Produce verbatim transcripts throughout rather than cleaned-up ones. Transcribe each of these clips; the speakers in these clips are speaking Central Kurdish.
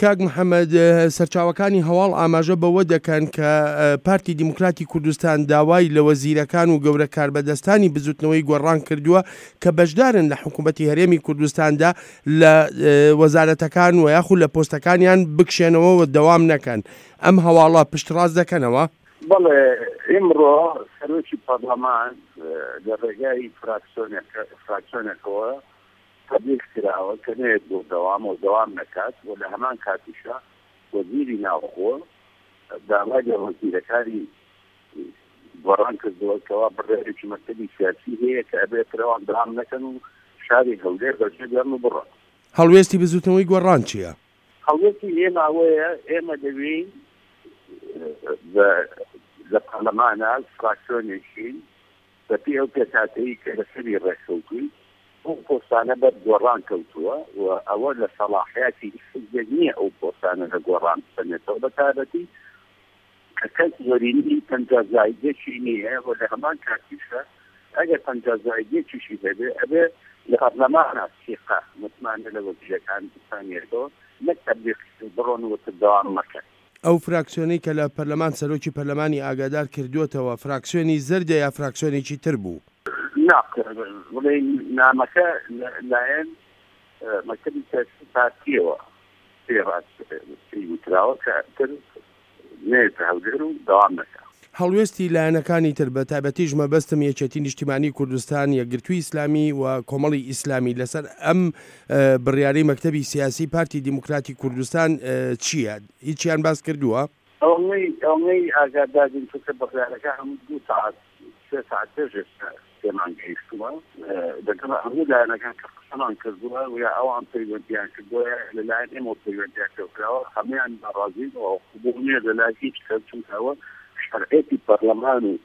کاک محەممەد سەرچاوەکانی هەواڵ ئاماژە بەوە دەکەن کە پارتی دیموکراتی کوردستان داوای لە وەزیرەکان و گەورە کاربەدەستانی بزوتنەوەی گۆڕان کردووە کە بەشدارن لە حکوومەتی هەرێمی کوردستاندا لە وەزارەتەکان و یاخود لە پۆستەکانیان بکشێنەوە و دەوام نەکەن. ئەم هەواڵە پشتڕاست دەکەنەوە؟ بەڵێ ئێمڕۆ سەرۆکی پەرلەمان لە ڕێگای فراکسیۆنێکەوە تەبلیغ کراوە کە نێت بۆ دەوام و دەوام نەکات و لە هەمان کاتیشە وەزیری ناوخۆ داوای لە وەزیرەکانی گۆڕان کردەوە کەوا بڕێرێکی مەکتەبی سیاسی هەیە کە ئەبێت پرەوان دەوام نەکەن و شاری هەولێر بەجێ بێن و بڕۆن. هەڵوێستی بزوتنەوەی گۆڕان چییە؟ هەڵوێستی ئێمە ئەوەیە ئێمە دەوێین لە پەرلەمانە فراکسیۆنێکی بەپێی ئەو پێکاتەیی کە لەسەری ڕێککەوتووی ئەو پۆستانە بەر گۆڕان کەوتووە و ئەوە لە سەڵاحیاتی حیزب نییە ئەو پۆستانە لە گۆڕان بسەنێتەوە بە تایبەتی کە کەس زۆرینی پەنجا زایدێکی نییە و لە هەمان کاتیشە ئەگەر پەنجا زایدێکیشی هەبێ ئەبێ لە پەرلەمانە سیقە متمانە لە وەزیرەکان بسانێتەوە نەک تەبلیغ بڕۆن و دەوام مەکەن. ئەو فراکسیۆنەی کە لە پەرلەمان سەرۆکی پەرلەمانی ئاگادار کردووەتەوە فراکسیۆنی زەردە یا فراکسیۆنێکی تر بوو؟ بڵێ نامەکە لایەن مەکتەبی سیاسی پارتیەوە پێڕاستراوە کە تر نێتە هەولێر و دەوام نەکات. هەڵوێستی لایەنەکانی تر بە تایبەتیش مەبەستم یەکێتی نیشتیمانی کوردستان، یەکگرتووی ئیسلامی و کۆمەڵی ئیسلامی لەسەر ئەم بڕیارەی مەکتەبی سیاسی پارتی دیموکراتی کوردستان چییە؟ هیچیان باس کردووە؟ ئەوەی ئاگادارین کە بڕیارەکە هەموو دوو ساعت سێ ساعت پێش پێمان گەیشتووە دەگەڵ هەموو لایەنەکان کە قسەمان کردووە و یا ئەوان پەیوەندیان کردووە لەلایەن ئێمە پەیوەندیان کردووە هەمویان ناڕازین و قبوڵ نییە لەلای هیچ کەس چونکەوە شرعێتی پەرلەمان و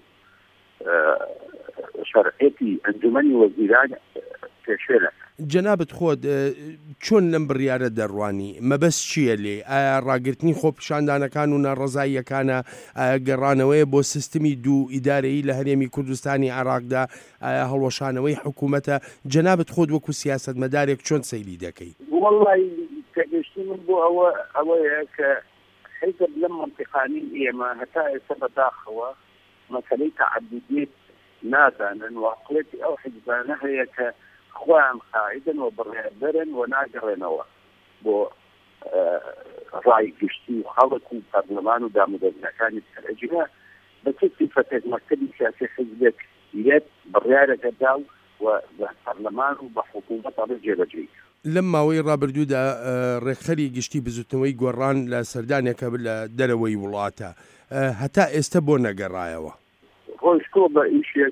شرعێتی ئەنجومەنی وەزیران پێشێنە. جەنابەت خۆت چۆن لەم بڕیارە دەڕوانی؟ مەبەست چییە لێ؟ ئایا ڕاگررتنی خۆپیشاندانەکان و ناڕەزاییەکانە؟ ئایا گەڕانەوەی بۆ سیستمی دوو ئیدارەیی لە هەرێمی کوردستانی عێراقدا؟ ئایا هەڵوەشانەوەی حکوومەتە؟ جەنابەت خۆت وەکو سیاسەتمەدارێک چۆن سەیری دەکەی؟ وەڵڵی تێگەشتی من بۆ ئەوە ئەوەیە کە حیزب لەم منطقانی ئێمە هەتا ئێستا بەداخەوە مەسەلەی تەعەدودیت نازانن و عەقڵێتی ئەو حیزبانە هەیە کە خۆیان قاعدن و بڕێدەرن و ناگەڕێنەوە بۆ ڕای گشتی و خەڵک و پەرلەمان و دامەدەرنەکانی سەرئەجێ بە چ سیفەتێک مەکتەبی سیاسی حیزبێک یەک بڕیارەکە دا و بە پەرلەمان و بە حکوومەت ئەڵێ جێبەجێ. لەم ماوەی ڕابردوودا ڕێکخەری گشتی بزوتنەوەی گۆڕان لە سەردانێکە لە دەرەوەی وڵاتە هەتا ئێستا بۆ نەگەڕایەوە. ڕۆیشتۆ بە ئیشێک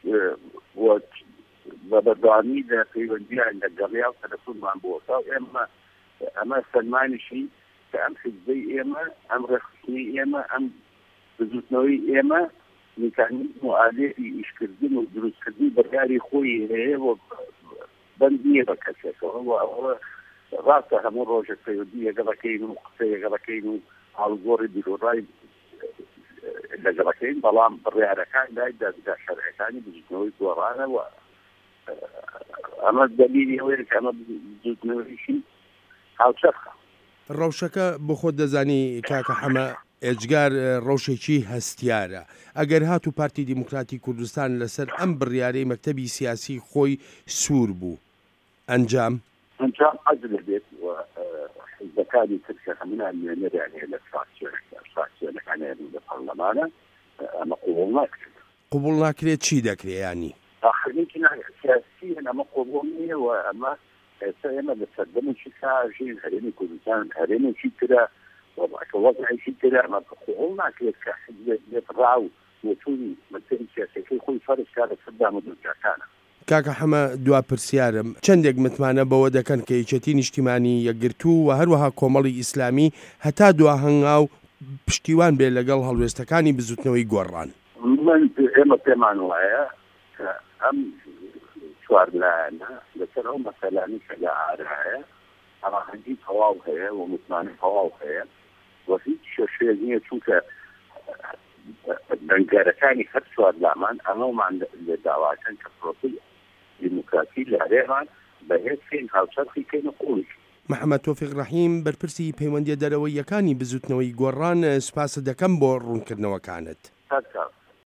بە بەردەوامی لە پەیوەندیان لەگەڕیا و تەلەفۆنمان بۆتا ئێمە ئەمە سەرمانیشی کە ئەم حیزبەی ئێمە ئەم ڕێکخستنی ئێمە ئەم بزوتنەوەی ئێمە میکانیزم و ئالێتی ئیشکردن و دروستکردنی بەرگاری خۆی هەیە و بەند نییە بە کەسێکەوە و ئەوە ڕاستە هەموو ڕۆژێک پەیوەندی یەگەڵەکەین و قسە یەگەڵەکەین و هەڵگۆڕی بیرۆڕای لەگەڵەکەین بەڵام بڕیارەکان لای دادگا شەرعیەکانی بزوتنەوەی گۆڕانەوە ئەمە دەلیلی ئەوەیە کە ئەمە بزوتنەوەیشی هاوچەرخە. ڕەوشەکە بۆ خۆت دەزانی کاکە حەمە ئێجگار ڕەوشێکی هەستیارە. ئەگەر هات و پارتی دیموکراتی کوردستان لەسەر ئەم بڕیارەی مەکتەبی سیاسی خۆی سوور بوو ئەنجام ئەنجام عەدل بێت و حیزبەکانی تر کە هەموویان نوێنەریان هەیە لە فراکسیۆنەکان لە پەرلەمانە ئەمە قبوڵ ناکرێت. قبوڵ ناکرێت چی دەکرێت ینی؟ آخرینکی سیاسی ئەمە قبوڵ نییە و ئەمە ئێستا ئێمە لە سەردەمێکی کاژین هەرێمی کوردستان هەرێمێکی ترە وەڵاکە وەزعێکی ترە ئەمە قبوڵ ناکرێت کە حیزبێک بێت ڕاو وەتوونی مەکتەبی سیاسیەکەی خۆی فەرز کارە سەر دامەدۆرگاکانە. کاکە حەمە دوا پرسیارم چەندێک متمانە بەوە دەکەن کە یەکێتی نیشتیمانی یەکگرتوو و هەروەها کۆمەڵی ئیسلامی هەتا دوا هەنگاو پشتیوان بێ لەگەڵ هەڵوێستەکانی بزوتنەوەی گۆڕان؟ من ئێمە پێمان وایە کە ئەم چوار لایەنە لەسەر ئەو مەسەلانی کە لە ئارایە ئەڕاهەنگی تەواو هەیە و متمانی تەواو هەیە و هیچ شێشەیەک نییە چونکە دەنگەرەکانی هەر چوار لامان ئەمەمان لە داواکەن کە پرۆسی دیموکراسی لە هەرێمان بەهێز فین هاوچەرخی کەینە قوڵی محەممەد تۆفیق ڕەحیم بەرپرسی پەیوەندیە دەرەوەیەکانی بزوتنەوەی گۆڕان سوپاس دەکەم بۆ ڕوونکردنەوەکانت.